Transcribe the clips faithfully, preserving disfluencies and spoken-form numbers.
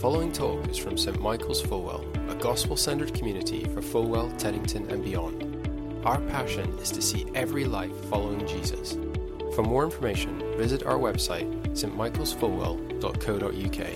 following talk is from St Michael's Fulwell, a gospel-centered community for Fulwell, Teddington and beyond. Our passion is to see every life following Jesus. For more information, visit our website, s t michaels fulwell dot co dot u k.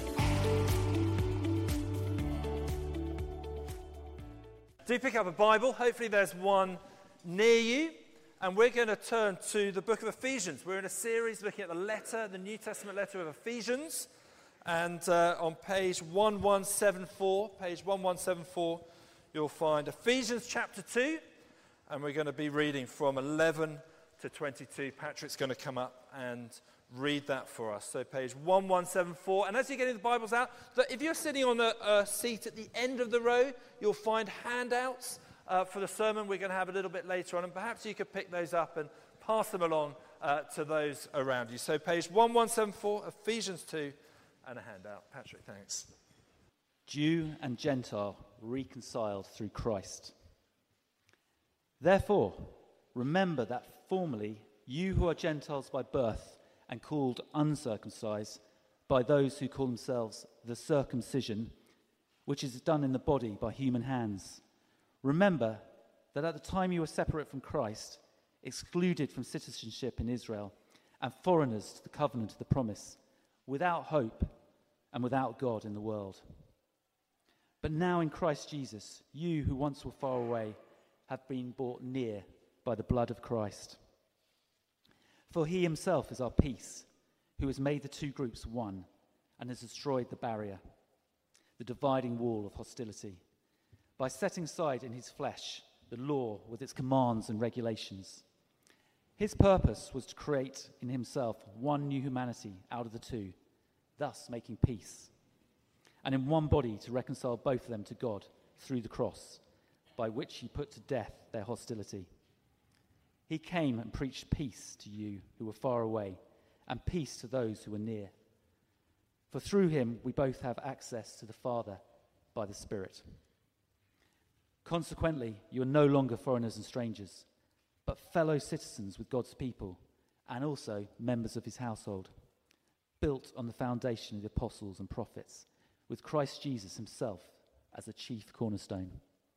Do pick up a Bible. Hopefully there's one near you. And we're going to turn to the book of Ephesians. We're in a series looking at the letter, the New Testament letter of Ephesians. And uh, on page eleven seventy-four, page eleven seventy-four, you'll find Ephesians chapter two. And we're going to be reading from eleven to twenty-two. Patrick's going to come up and read that for us. So page eleven seventy-four. And as you're getting the Bibles out, if you're sitting on a, a seat at the end of the row, you'll find handouts uh, for the sermon we're going to have a little bit later on. And perhaps you could pick those up and pass them along uh, to those around you. So page eleven seventy-four, Ephesians two, and a handout. Patrick, thanks. Jew and Gentile reconciled through Christ. Therefore, remember that formerly you who are Gentiles by birth and called uncircumcised by those who call themselves the circumcision, which is done in the body by human hands. Remember that at the time you were separate from Christ, excluded from citizenship in Israel, and foreigners to the covenant of the promise, without hope and without God in the world. But now in Christ Jesus, you who once were far away have been brought near by the blood of Christ. For he himself is our peace, who has made the two groups one and has destroyed the barrier, the dividing wall of hostility, by setting aside in his flesh the law with its commands and regulations. His purpose was to create in himself one new humanity out of the two, thus making peace, and in one body to reconcile both of them to God through the cross, by which he put to death their hostility. He came and preached peace to you who were far away, and peace to those who were near. For through him we both have access to the Father by the Spirit. Consequently, you are no longer foreigners and strangers, but fellow citizens with God's people, and also members of his household, built on the foundation of the apostles and prophets, with Christ Jesus himself as the chief cornerstone.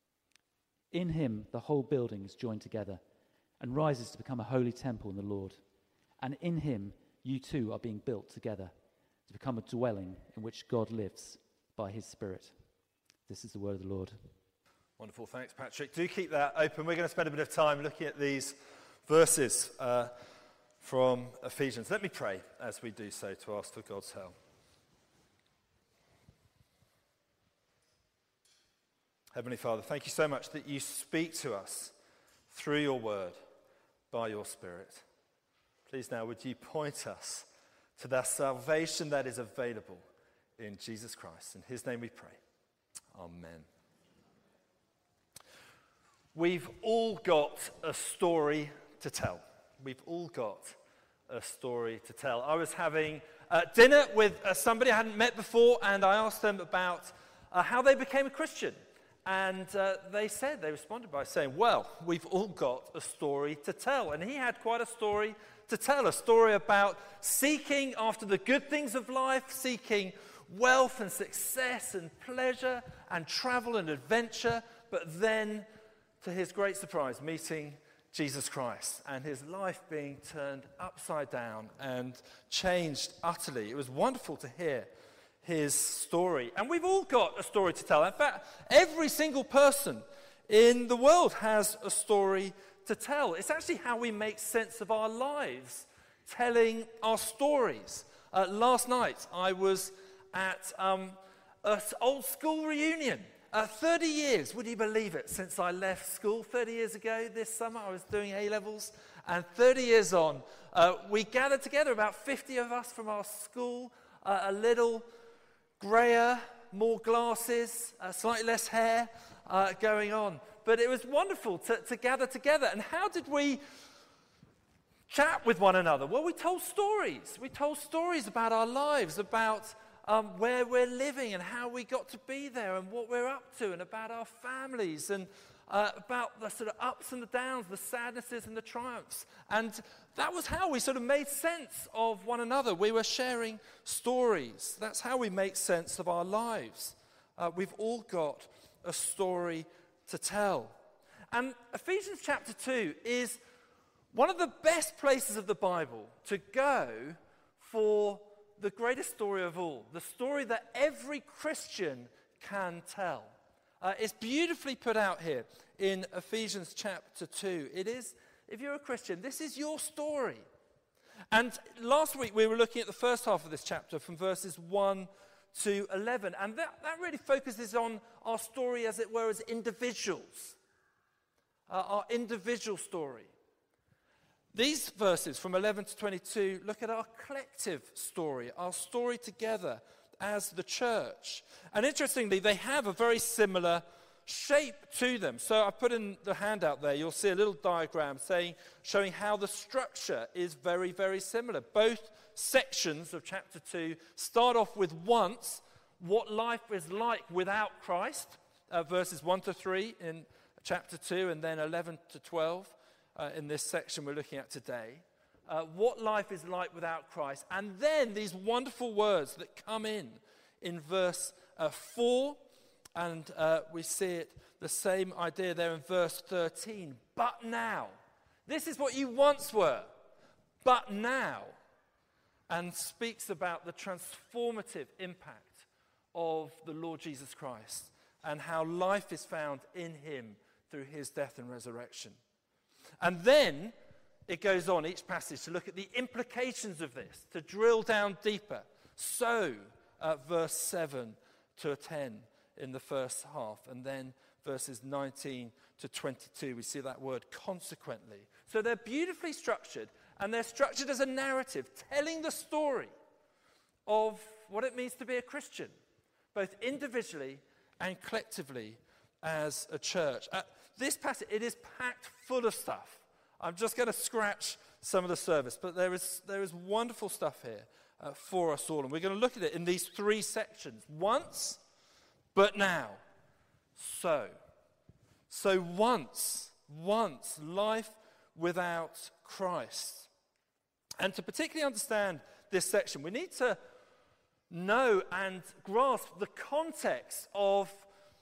In him the whole building is joined together and rises to become a holy temple in the Lord. And in him you too are being built together to become a dwelling in which God lives by his Spirit. This is the word of the Lord. Wonderful, thanks Patrick. Do keep that open. We're going to spend a bit of time looking at these verses uh, from Ephesians. Let me pray as we do so to ask for God's help. Heavenly Father, thank you so much that you speak to us through your word, by your Spirit. Please now would you point us to that salvation that is available in Jesus Christ. In his name we pray. Amen. We've all got a story to tell. We've all got a story to tell. I was having uh, dinner with uh, somebody I hadn't met before, and I asked them about uh, how they became a Christian. And uh, they said, they responded by saying, well, we've all got a story to tell. And he had quite a story to tell, a story about seeking after the good things of life, seeking wealth and success and pleasure and travel and adventure, but then, to his great surprise, meeting Jesus Christ and his life being turned upside down and changed utterly. It was wonderful to hear his story. And we've all got a story to tell. In fact, every single person in the world has a story to tell. It's actually how we make sense of our lives, telling our stories. Uh, last night, I was at um, an old school reunion. Uh, thirty years, would you believe it, since I left school thirty years ago this summer. I was doing A-levels, and thirty years on, uh, we gathered together, about fifty of us from our school, uh, a little greyer, more glasses, uh, slightly less hair uh, going on. But it was wonderful to, to gather together. And how did we chat with one another? Well, we told stories. We told stories about our lives, about um, where we're living and how we got to be there and what we're up to, and about our families. And uh, about the sort of ups and the downs, the sadnesses and the triumphs. And that was how we sort of made sense of one another. We were sharing stories. That's how we make sense of our lives. Uh, we've all got a story to tell. And Ephesians chapter two is one of the best places of the Bible to go for the greatest story of all, the story that every Christian can tell. Uh, it's beautifully put out here in Ephesians chapter two. It is, if you're a Christian, this is your story. And last week we were looking at the first half of this chapter from verses one to eleven. And that, that really focuses on our story, as it were, as individuals. Uh, our individual story. These verses from eleven to twenty-two look at our collective story, our story together as the church. And interestingly, they have a very similar shape to them. So I put in the handout there, you'll see a little diagram saying, showing how the structure is very, very similar. Both sections of chapter two start off with once, what life is like without Christ, uh, verses one to three in chapter two, and then eleven to twelve uh, in this section we're looking at today. Uh, what life is like without Christ. And then these wonderful words that come in in verse uh, four, and uh, we see it, the same idea there in verse thirteen. But now, this is what you once were, but now, and speaks about the transformative impact of the Lord Jesus Christ and how life is found in him through his death and resurrection. And then it goes on, each passage, to look at the implications of this, to drill down deeper. So, uh, verse seven to ten in the first half, and then verses nineteen to twenty-two, we see that word consequently. So they're beautifully structured, and they're structured as a narrative, telling the story of what it means to be a Christian, both individually and collectively as a church. Uh, this passage, it is packed full of stuff. I'm just going to scratch some of the surface, but there is there is wonderful stuff here uh, for us all. And we're going to look at it in these three sections. Once, but now. So. So once, once, life without Christ. And to particularly understand this section, we need to know and grasp the context of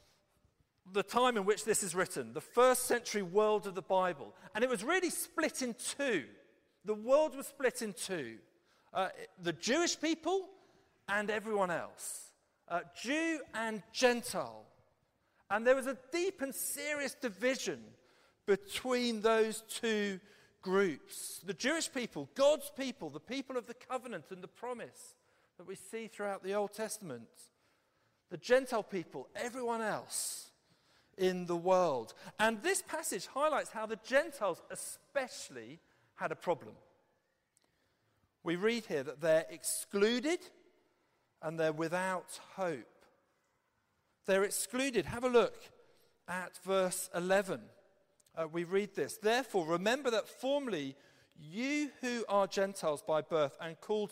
the time in which this is written, the first century world of the Bible. And it was really split in two. The world was split in two. Uh, the Jewish people and everyone else. Uh, Jew and Gentile. And there was a deep and serious division between those two groups. The Jewish people, God's people, the people of the covenant and the promise that we see throughout the Old Testament. The Gentile people, everyone else in the world. And this passage highlights how the Gentiles especially had a problem. We read here that they're excluded and they're without hope. They're excluded. Have a look at verse eleven. Uh, we read this. Therefore, remember that formerly you who are Gentiles by birth and called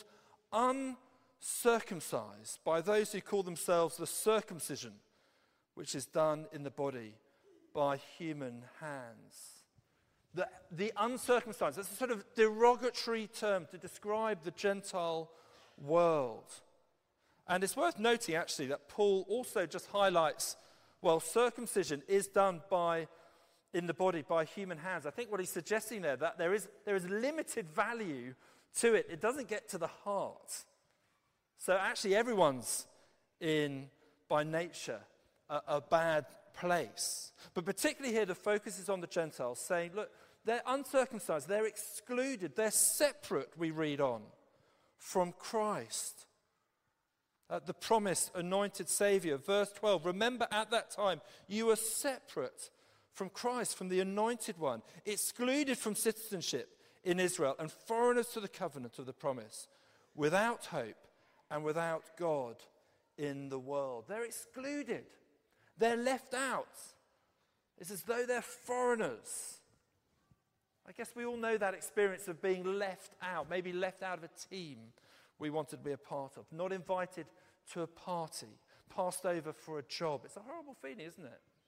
uncircumcised by those who call themselves the circumcision, which is done in the body by human hands. The, the uncircumcised, that's a sort of derogatory term to describe the Gentile world. And it's worth noting, actually, that Paul also just highlights, well, circumcision is done by, in the body by human hands. I think what he's suggesting there, that there is, there is limited value to it. It doesn't get to the heart. So actually everyone's in, by nature, a, a bad place. But particularly here, the focus is on the Gentiles, saying, look, they're uncircumcised, they're excluded, they're separate, we read on, from Christ. Uh, the promised anointed Savior. Verse twelve, remember at that time you were separate from Christ, from the anointed one, excluded from citizenship in Israel and foreigners to the covenant of the promise, without hope and without God in the world. They're excluded. They're left out. It's as though they're foreigners. I guess we all know that experience of being left out, maybe left out of a team we wanted to be a part of, not invited to a party, passed over for a job. It's a horrible feeling, isn't it?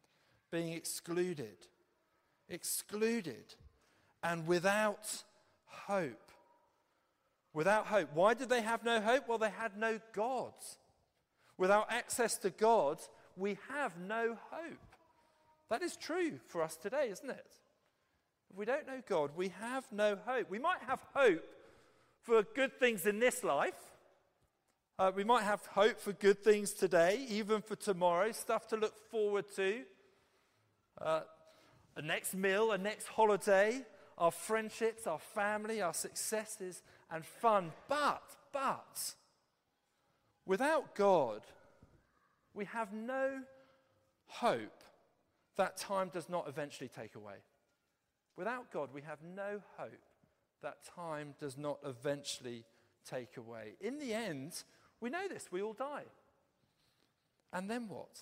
being excluded, excluded, and without hope. Without hope. Why did they have no hope? Well, they had no God. Without access to God, we have no hope. That is true for us today, isn't it? If we don't know God, we have no hope. We might have hope for good things in this life. Uh, we might have hope for good things today, even for tomorrow, stuff to look forward to. Uh, a next meal, a next holiday, our friendships, our family, our successes and fun. But, but, without God, we have no hope that time does not eventually take away. Without God, we have no hope that time does not eventually take away. In the end, we know this, we all die. And then what?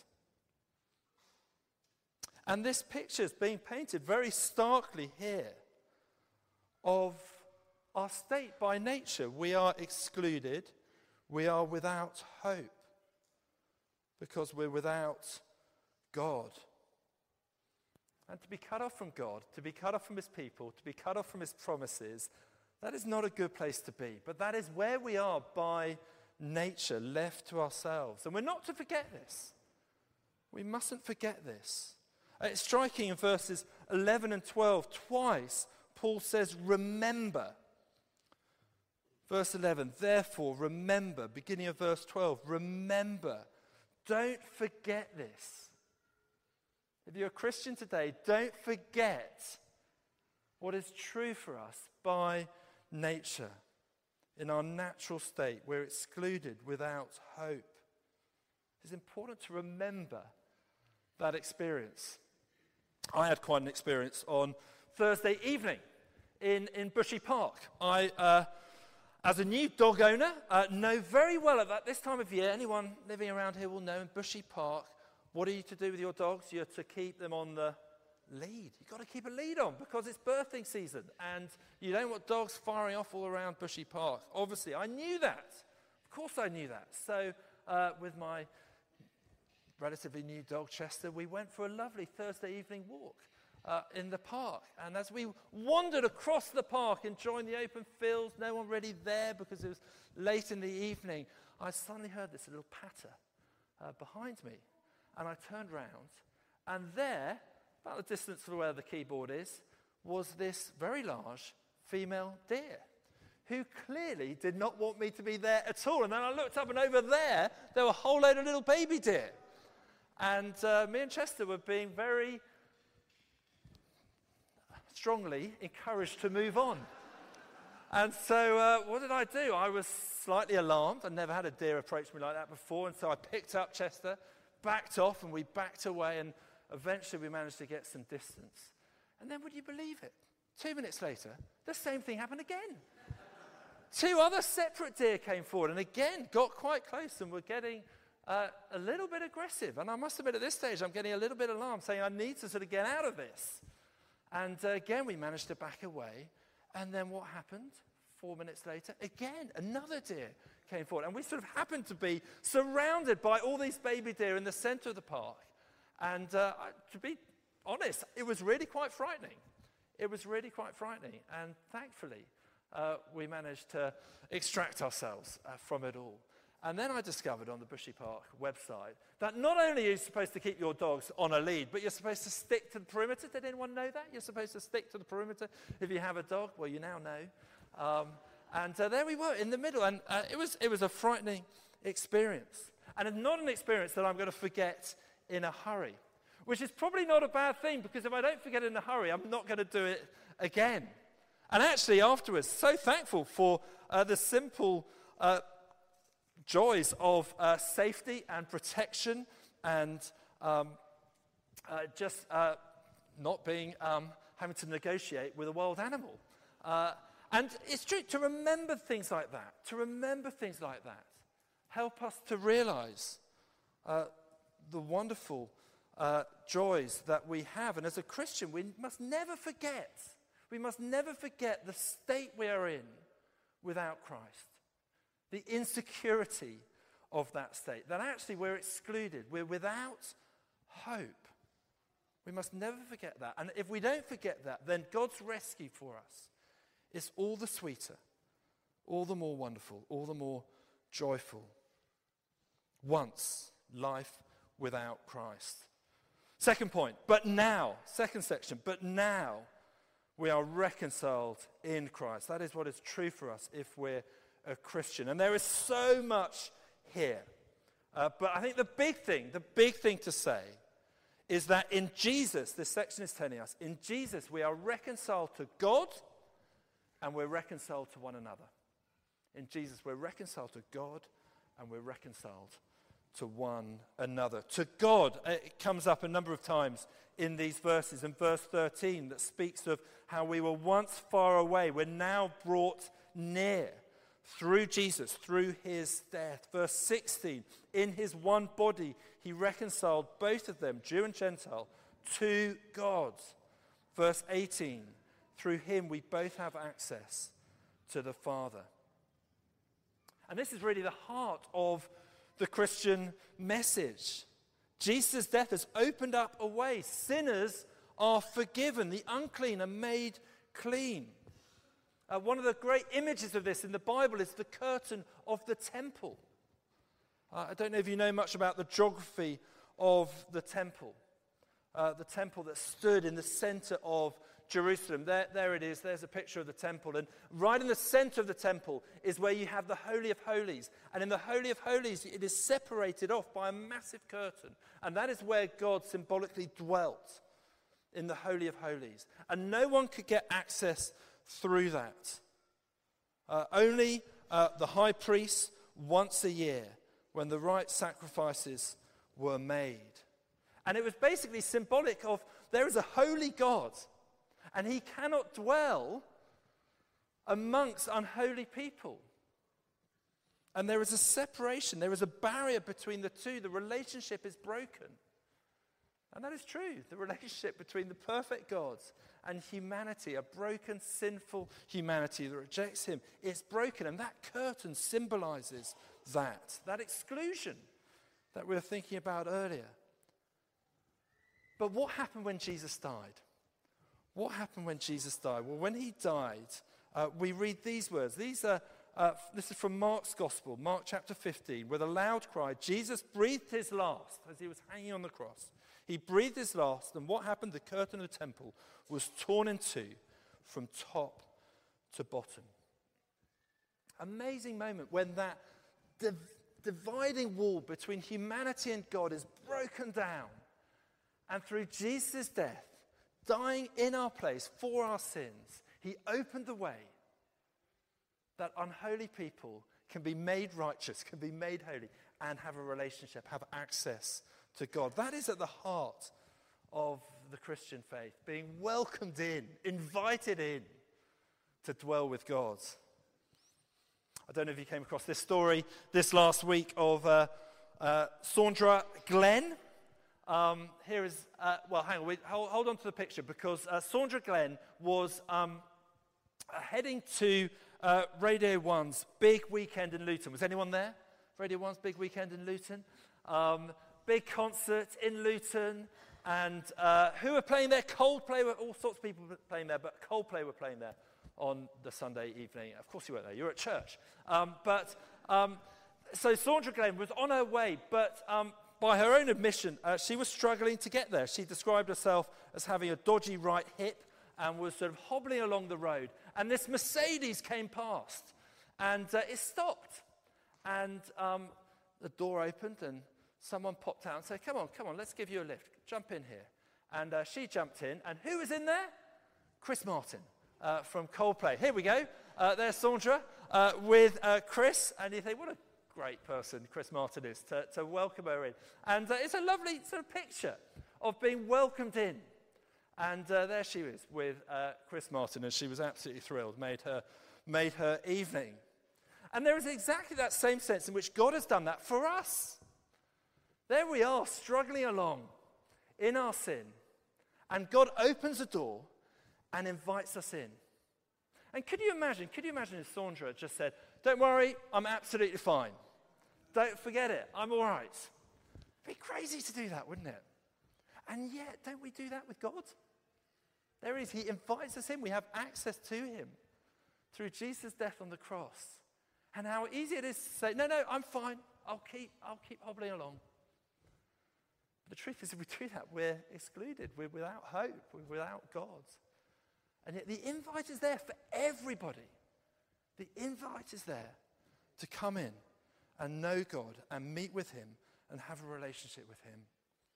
And this picture is being painted very starkly here of our state by nature. We are excluded, we are without hope because we're without God. And to be cut off from God, to be cut off from his people, to be cut off from his promises, that is not a good place to be. But that is where we are by nature, left to ourselves. And we're not to forget this. We mustn't forget this. It's striking in verses eleven and twelve. Twice, Paul says, remember. Verse eleven, therefore, remember. Beginning of verse twelve, remember. Don't forget this. If you're a Christian today, don't forget what is true for us by nature. In our natural state, we're excluded without hope. It's important to remember that experience. I had quite an experience on Thursday evening in, in Bushy Park. I, uh, as a new dog owner, uh, know very well at that, this time of year, anyone living around here will know in Bushy Park, what are you to do with your dogs? You're to keep them on the lead. You've got to keep a lead on because it's birthing season and you don't want dogs firing off all around Bushy Park. Obviously, I knew that. Of course I knew that. So uh, with my relatively new dog, Chester, we went for a lovely Thursday evening walk uh, in the park. And as we wandered across the park, enjoying the open fields, no one really there because it was late in the evening, I suddenly heard this little patter uh, behind me. And I turned round, and there, about the distance from where the keyboard is, was this very large female deer who clearly did not want me to be there at all. And then I looked up, and over there, there were a whole load of little baby deer. And uh, me and Chester were being very strongly encouraged to move on. And so uh, what did I do? I was slightly alarmed. I'd never had a deer approach me like that before, and so I picked up Chester, backed off, and we backed away, and eventually we managed to get some distance. And then would you believe it? Two minutes later, the same thing happened again. Two other separate deer came forward and again got quite close and were getting uh, a little bit aggressive. And I must admit at this stage I'm getting a little bit alarmed, saying I need to sort of get out of this. And uh, again we managed to back away. And then what happened? Four minutes later, again, another deer came forward. And we sort of happened to be surrounded by all these baby deer in the center of the park. And uh, to be honest, it was really quite frightening. It was really quite frightening. And thankfully, uh, we managed to extract ourselves uh, from it all. And then I discovered on the Bushy Park website that not only are you supposed to keep your dogs on a lead, but you're supposed to stick to the perimeter. Did anyone know that? You're supposed to stick to the perimeter if you have a dog. Well, you now know. Um, and uh, there we were in the middle. And uh, it was it was a frightening experience. And it's not an experience that I'm going to forget in a hurry, which is probably not a bad thing, because if I don't forget in a hurry, I'm not going to do it again. And actually afterwards, so thankful for uh, the simple uh, joys of uh, safety and protection and um, uh, just uh, not being, um, having to negotiate with a wild animal. Uh, and it's true, to remember things like that, to remember things like that, help us to realize uh, the wonderful uh, joys that we have. And as a Christian, we must never forget, we must never forget the state we are in without Christ. The insecurity of that state, that actually we're excluded, we're without hope. We must never forget that. And if we don't forget that, then God's rescue for us is all the sweeter, all the more wonderful, all the more joyful. Once, life without Christ. Second point, but now, second section, but now we are reconciled in Christ. That is what is true for us if we're a Christian. And there is so much here. Uh, but I think the big thing, the big thing to say is that in Jesus, this section is telling us, in Jesus we are reconciled to God and we're reconciled to one another. In Jesus we're reconciled to God and we're reconciled to one another. To God, it comes up a number of times in these verses. In verse thirteen, that speaks of how we were once far away, we're now brought near through Jesus, through his death. Verse sixteen, in his one body, he reconciled both of them, Jew and Gentile, to God. Verse eighteen, through him we both have access to the Father. And this is really the heart of the Christian message. Jesus' death has opened up a way. Sinners are forgiven. The unclean are made clean. Uh, one of the great images of this in the Bible is the curtain of the temple. Uh, I don't know if you know much about the geography of the temple. Uh, the temple that stood in the center of Jerusalem. There, there it is. There's a picture of the temple. And right in the center of the temple is where you have the Holy of Holies. And in the Holy of Holies, it is separated off by a massive curtain. And that is where God symbolically dwelt, in the Holy of Holies. And no one could get access through that. Uh, only uh, the high priest once a year, when the right sacrifices were made. And it was basically symbolic of there is a holy God, and he cannot dwell amongst unholy people. And there is a separation, there is a barrier between the two. The relationship is broken. And that is true. The relationship between the perfect God and humanity, a broken, sinful humanity that rejects him, it's broken. And that curtain symbolizes that, that exclusion that we were thinking about earlier. But what happened when Jesus died? What happened when Jesus died? Well, when he died, uh, we read these words. These are, uh, this is from Mark's Gospel, Mark chapter fifteen. With a loud cry, Jesus breathed his last as he was hanging on the cross. He breathed his last, and what happened? The curtain of the temple was torn in two from top to bottom. Amazing moment when that div- dividing wall between humanity and God is broken down. And through Jesus' death, dying in our place for our sins, he opened the way that unholy people can be made righteous, can be made holy, and have a relationship, have access to God. That is at the heart of the Christian faith, being welcomed in, invited in to dwell with God. I don't know if you came across this story this last week of uh, uh, Sandra Glenn. Um, here is, uh, well, hang on, wait, hold, hold on to the picture, because uh, Sandra Glenn was um, uh, heading to uh, Radio one's big weekend in Luton. Was anyone there? Radio one's big weekend in Luton? Um, big concert in Luton, and uh, who were playing there? Coldplay, were, all sorts of people were playing there, but Coldplay were playing there on the Sunday evening. Of course you weren't there, you were at church. Um, but, um, so Sandra Glenn was on her way, but um, by her own admission, uh, she was struggling to get there. She described herself as having a dodgy right hip and was sort of hobbling along the road. And this Mercedes came past, and uh, it stopped. And um, the door opened, and someone popped out and said, come on, come on, let's give you a lift. Jump in here. And uh, she jumped in, and who was in there? Chris Martin uh, from Coldplay. Here we go. Uh, there's Sandra uh, with uh, Chris, and you think, what a great person Chris Martin is to, to welcome her in. And uh, it's a lovely sort of picture of being welcomed in. And uh, there she is with uh, Chris Martin, and she was absolutely thrilled, made her, made her evening. And there is exactly that same sense in which God has done that for us. There we are, struggling along in our sin, and God opens the door and invites us in. And could you imagine, could you imagine if Sandra just said, don't worry, I'm absolutely fine. Don't forget it, I'm all right. It'd be crazy to do that, wouldn't it? And yet, don't we do that with God? There is, he invites us in. We have access to him through Jesus' death on the cross. And how easy it is to say, no, no, I'm fine. I'll keep, I'll keep hobbling along. But the truth is, if we do that, we're excluded. We're without hope. We're without God. And yet the invite is there for everybody. The invite is there to come in and know God and meet with him and have a relationship with him.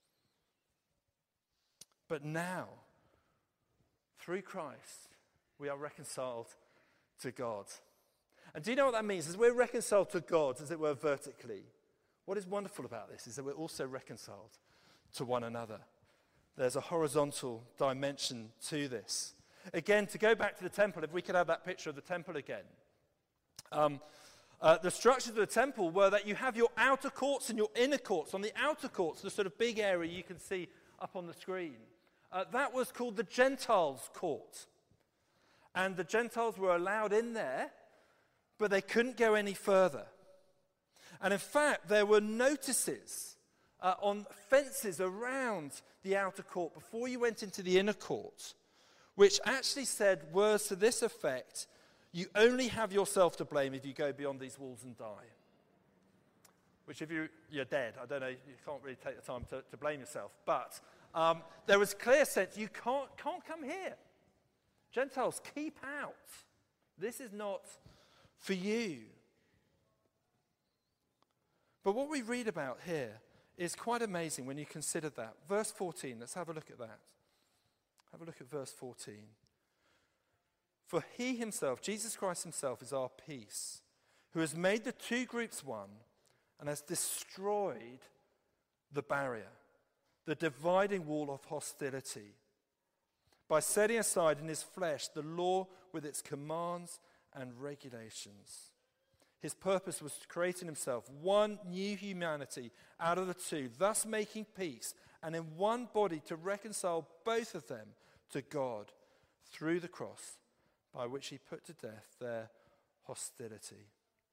But now, through Christ, we are reconciled to God. And do you know what that means? As we're reconciled to God, as it were, vertically, what is wonderful about this is that we're also reconciled to one another. There's a horizontal dimension to this. Again, to go back to the temple, if we could have that picture of the temple again. Um, uh, the structures of the temple were that you have your outer courts and your inner courts. On the outer courts, the sort of big area you can see up on the screen, uh, that was called the Gentiles' court. And the Gentiles were allowed in there, but they couldn't go any further. And in fact, there were notices uh, on fences around the outer court before you went into the inner court, which actually said words to this effect: you only have yourself to blame if you go beyond these walls and die. Which if you, you're dead, I don't know, you can't really take the time to, to blame yourself. But um, there was clear sense, you can't, can't come here. Gentiles, keep out. This is not for you. But what we read about here is quite amazing when you consider that. Verse fourteen, let's have a look at that. Have a look at verse fourteen. For he himself, Jesus Christ himself, is our peace, who has made the two groups one and has destroyed the barrier, the dividing wall of hostility, by setting aside in his flesh the law with its commands and regulations. His purpose was to create in himself one new humanity out of the two, thus making peace, and in one body to reconcile both of them to God through the cross, by which he put to death their hostility.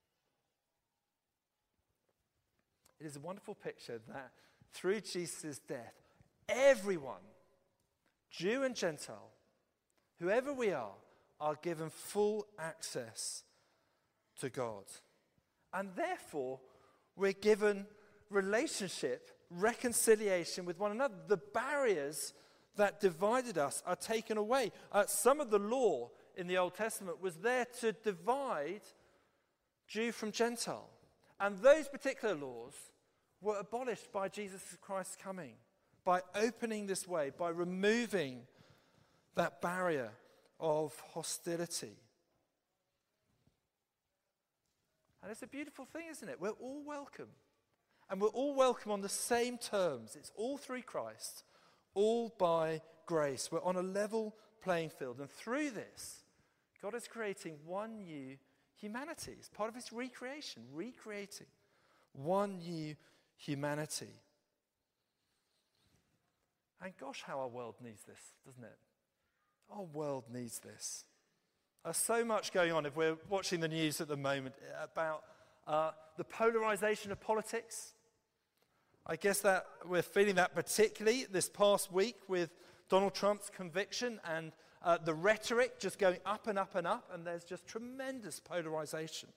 It is a wonderful picture that through Jesus' death, everyone, Jew and Gentile, whoever we are, are given full access to God. And therefore, we're given relationship, reconciliation with one another. The barriers that divided us are taken away. Uh, some of the law in the Old Testament was there to divide Jew from Gentile. And those particular laws were abolished by Jesus Christ's coming, by opening this way, by removing that barrier of hostility. And it's a beautiful thing, isn't it? We're all welcome. And we're all welcome on the same terms. It's all through Christ, all by grace. We're on a level playing field. And through this, God is creating one new humanity. It's part of his recreation, recreating one new humanity. And gosh, how our world needs this, doesn't it? Our world needs this. There's so much going on, if we're watching the news at the moment, about uh, the polarization of politics. I guess that we're feeling that particularly this past week with Donald Trump's conviction and uh, the rhetoric just going up and up and up, and there's just tremendous polarization.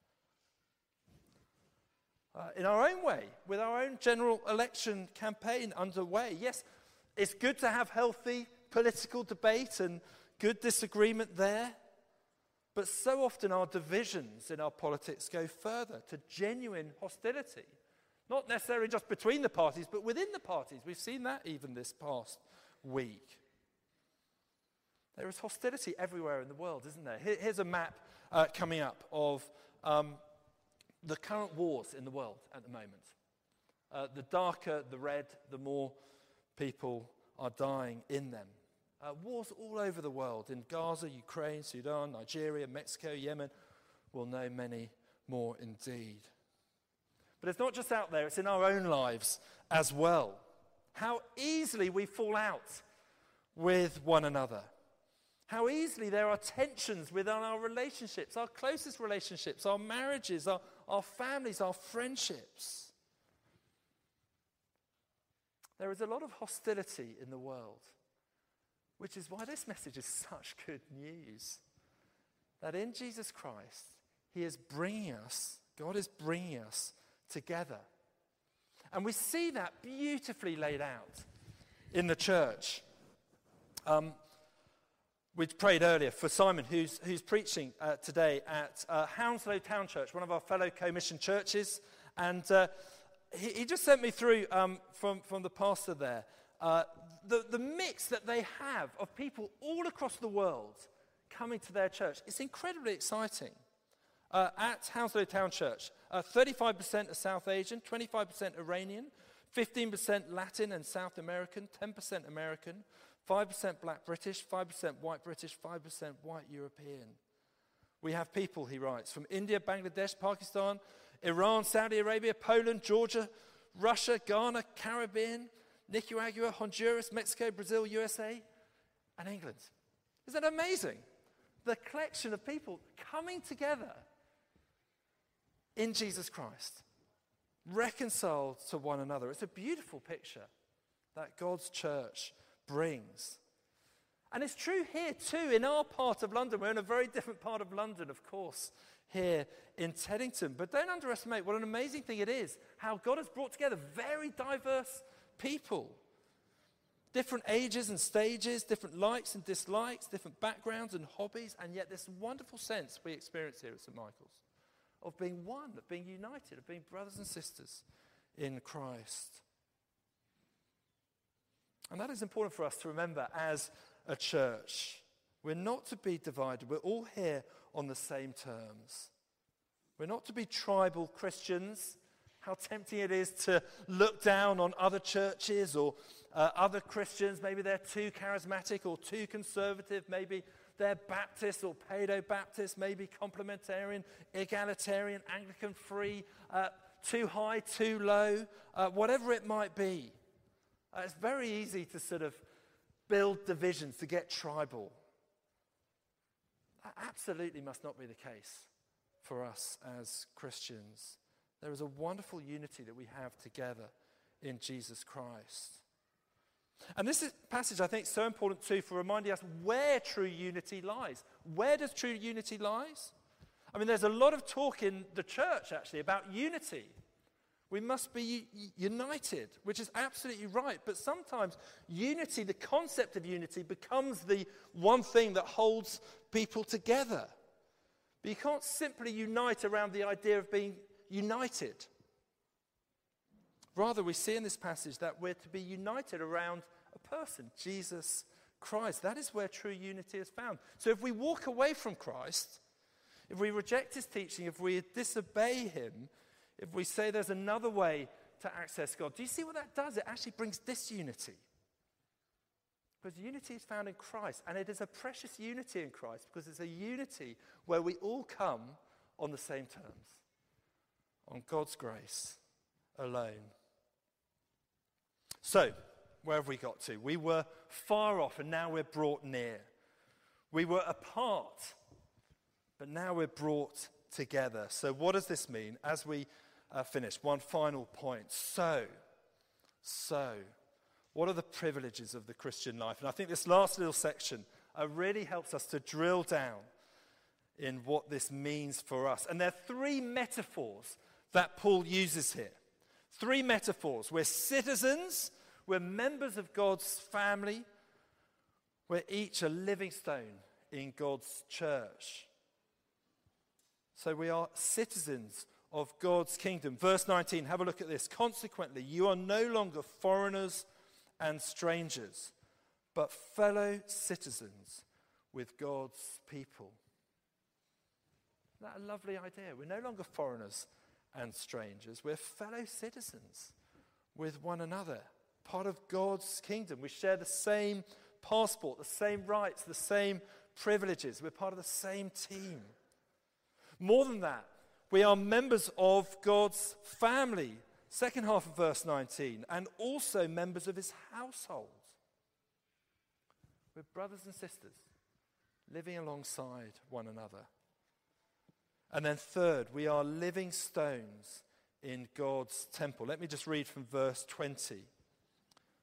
Uh, in our own way, with our own general election campaign underway, yes, it's good to have healthy political debate and good disagreement there, but so often our divisions in our politics go further to genuine hostility. Not necessarily just between the parties, but within the parties. We've seen that even this past week. There is hostility everywhere in the world, isn't there? Here, here's a map uh, coming up of um, the current wars in the world at the moment. Uh, the darker the red, the more people are dying in them. Uh, wars all over the world, in Gaza, Ukraine, Sudan, Nigeria, Mexico, Yemen. We'll know many more indeed. But it's not just out there, it's in our own lives as well. How easily we fall out with one another. How easily there are tensions within our relationships, our closest relationships, our marriages, our, our families, our friendships. there is a lot of hostility in the world, which is why this message is such good news. That in Jesus Christ, he is bringing us, God is bringing us together. And we see that beautifully laid out in the church. Um, we prayed earlier for Simon, who's, who's preaching uh, today at uh, Hounslow Town Church, one of our fellow co-mission churches. And uh, he, he just sent me through um, from, from the pastor there, uh, the, the mix that they have of people all across the world coming to their church. It's incredibly exciting. Uh, at Hounslow Town Church, uh, thirty-five percent are South Asian, twenty-five percent Iranian, fifteen percent Latin and South American, ten percent American, five percent Black British, five percent White British, five percent White European. We have people, he writes, from India, Bangladesh, Pakistan, Iran, Saudi Arabia, Poland, Georgia, Russia, Ghana, Caribbean, Nicaragua, Honduras, Mexico, Brazil, U S A, and England. Isn't that amazing? The collection of people coming together in Jesus Christ, reconciled to one another. It's a beautiful picture that God's church brings. And it's true here too, in our part of London. We're in a very different part of London, of course, here in Teddington. But don't underestimate what an amazing thing it is, how God has brought together very diverse people. Different ages and stages, different likes and dislikes, different backgrounds and hobbies, and yet this wonderful sense we experience here at Saint Michael's of being one, of being united, of being brothers and sisters in Christ. And that is important for us to remember as a church. We're not to be divided. We're all here on the same terms. We're not to be tribal Christians. How tempting it is to look down on other churches or uh, other Christians. Maybe they're too charismatic or too conservative. Maybe they're Baptist or Paedo-Baptist, maybe complementarian, egalitarian, Anglican-free, uh, too high, too low, uh, whatever it might be. Uh, it's very easy to sort of build divisions, to get tribal. That absolutely must not be the case for us as Christians. There is a wonderful unity that we have together in Jesus Christ. And this is, passage, I think, is so important too for reminding us where true unity lies. Where does true unity lies? I mean, there's a lot of talk in the church, actually, about unity. We must be u- united, which is absolutely right. But sometimes unity, the concept of unity, becomes the one thing that holds people together. But you can't simply unite around the idea of being united. Rather, we see in this passage that we're to be united around a person, Jesus Christ. That is where true unity is found. So if we walk away from Christ, if we reject his teaching, if we disobey him, if we say there's another way to access God, do you see what that does? It actually brings disunity. Because unity is found in Christ, and it is a precious unity in Christ because it's a unity where we all come on the same terms, on God's grace alone. So, where have we got to? We were far off and now we're brought near. We were apart, but now we're brought together. So what does this mean as we uh, finish? One final point. So, so, what are the privileges of the Christian life? And I think this last little section uh, really helps us to drill down in what this means for us. And there are three metaphors that Paul uses here. Three metaphors. We're citizens, we're members of God's family, we're each a living stone in God's church. So we are citizens of God's kingdom. Verse nineteen, have a look at this. Consequently, you are no longer foreigners and strangers, but fellow citizens with God's people. Isn't that a lovely idea? We're no longer foreigners and strangers. We're fellow citizens with one another, part of God's kingdom. We share the same passport, the same rights, the same privileges. We're part of the same team. More than that, we are members of God's family, second half of verse nineteen, and also members of his household. We're brothers and sisters living alongside one another. And then third, we are living stones in God's temple. Let me just read from verse twenty.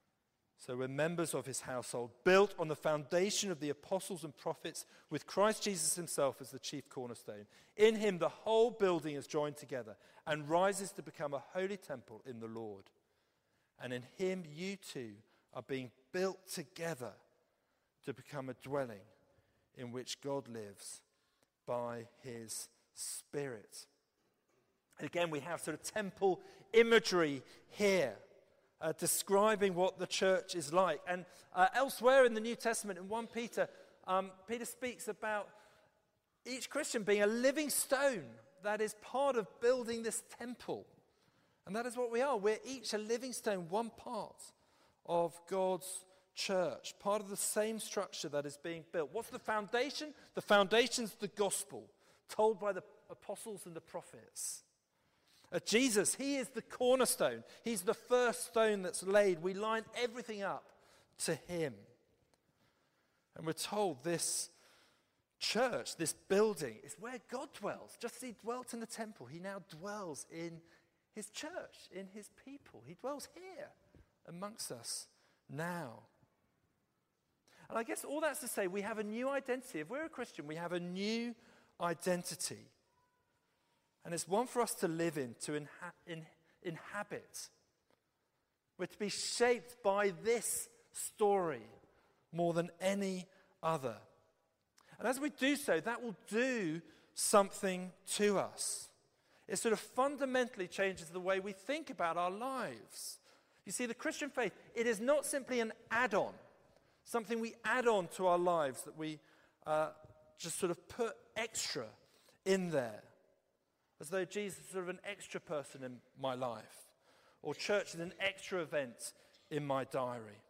So we're members of his household, built on the foundation of the apostles and prophets, with Christ Jesus himself as the chief cornerstone. In him the whole building is joined together and rises to become a holy temple in the Lord. And in him you too are being built together to become a dwelling in which God lives by his Spirit. And again, we have sort of temple imagery here. Uh, describing what the church is like. And uh, elsewhere in the New Testament, in First Peter, um, Peter speaks about each Christian being a living stone that is part of building this temple. And that is what we are. We're each a living stone, one part of God's church, part of the same structure that is being built. What's the foundation? The foundation's the gospel, told by the apostles and the prophets. Uh, Jesus, he is the cornerstone. He's the first stone that's laid. We line everything up to him. And we're told this church, this building, is where God dwells. Just as he dwelt in the temple, he now dwells in his church, in his people. He dwells here amongst us now. And I guess all that's to say we have a new identity. If we're a Christian, we have a new identity. And it's one for us to live in, to inha- in, inhabit. We're to be shaped by this story more than any other. And as we do so, that will do something to us. It sort of fundamentally changes the way we think about our lives. You see, the Christian faith, it is not simply an add-on, something we add on to our lives that we uh, just sort of put extra in there. As though Jesus is sort of an extra person in my life, or church is an extra event in my diary.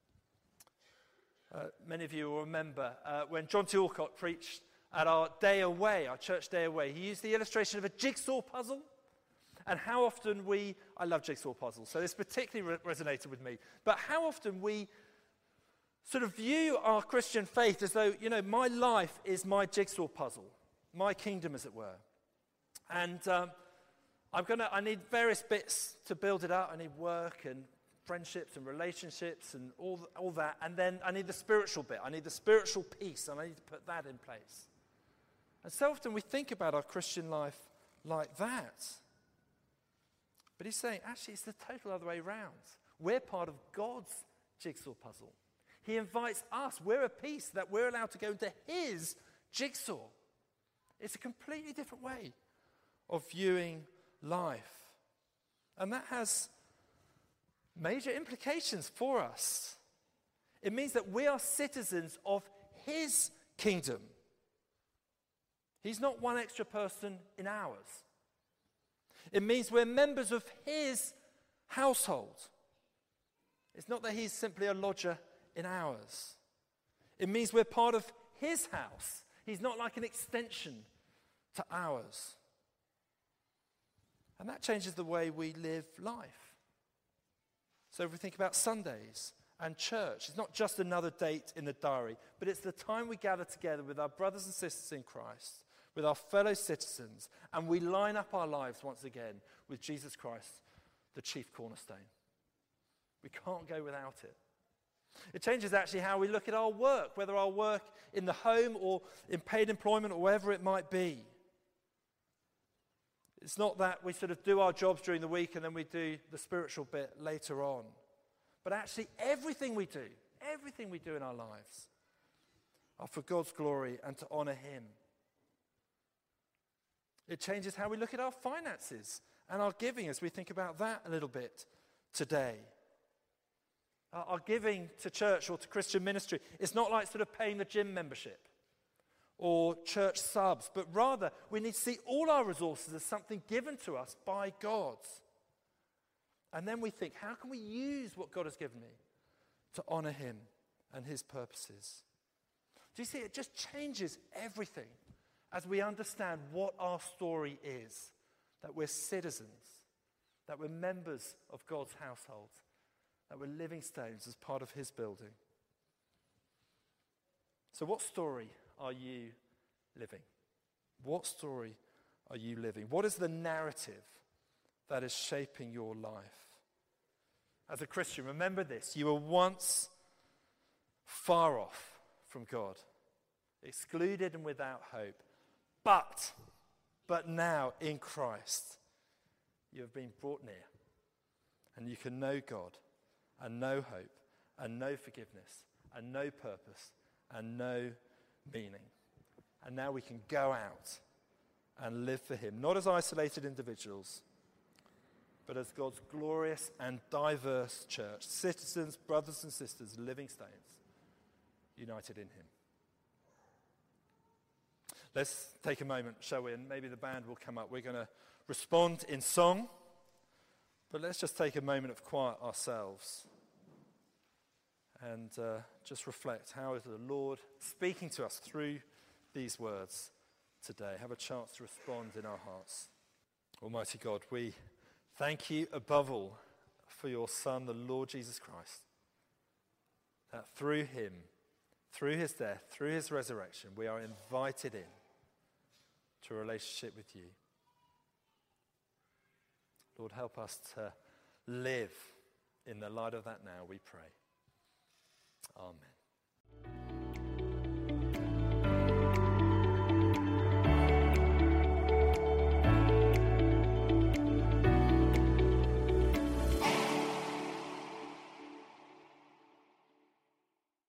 Uh, many of you will remember uh, when John T. Alcott preached at our day away, our church day away, he used the illustration of a jigsaw puzzle, and how often we, I love jigsaw puzzles, so this particularly re- resonated with me, but how often we sort of view our Christian faith as though, you know, my life is my jigsaw puzzle, my kingdom, as it were. And um, I'm gonna. I need various bits to build it out. I need work and friendships and relationships and all, all that. And then I need the spiritual bit. I need the spiritual piece, and I need to put that in place. And so often we think about our Christian life like that. But he's saying, actually, it's the total other way around. We're part of God's jigsaw puzzle. He invites us. We're a piece that we're allowed to go into his jigsaw. It's a completely different way of viewing life. And that has major implications for us. It means that we are citizens of his kingdom. He's not one extra person in ours. It means we're members of his household. It's not that he's simply a lodger in ours. It means we're part of his house. He's not like an extension to ours. And that changes the way we live life. So if we think about Sundays and church, it's not just another date in the diary, but it's the time we gather together with our brothers and sisters in Christ, with our fellow citizens, and we line up our lives once again with Jesus Christ, the chief cornerstone. We can't go without it. It changes actually how we look at our work, whether our work in the home or in paid employment or wherever it might be. It's not that we sort of do our jobs during the week and then we do the spiritual bit later on. But actually everything we do, everything we do in our lives are for God's glory and to honor him. It changes how we look at our finances and our giving as we think about that a little bit today. Our giving to church or to Christian ministry, it's not like sort of paying the gym membership or church subs, but rather we need to see all our resources as something given to us by God. And then we think, how can we use what God has given me to honor him and his purposes? Do you see, it just changes everything as we understand what our story is, that we're citizens, that we're members of God's household, that we're living stones as part of his building. So what story are you living? What story are you living? What is the narrative that is shaping your life? As a Christian, remember this. You were once far off from God, excluded and without hope. But, but now in Christ, you have been brought near. And you can know God and know hope and know forgiveness and know purpose and know meaning. And now we can go out and live for him, not as isolated individuals, but as God's glorious and diverse church, citizens, brothers and sisters, living stones, united in him. Let's take a moment, shall we? And maybe the band will come up. We're going to respond in song, but let's just take a moment of quiet ourselves and uh, just reflect, how is the Lord speaking to us through these words today? Have a chance to respond in our hearts. Almighty God, we thank you above all for your Son, the Lord Jesus Christ, that through him, through his death, through his resurrection, we are invited in to a relationship with you. Lord, help us to live in the light of that now, we pray.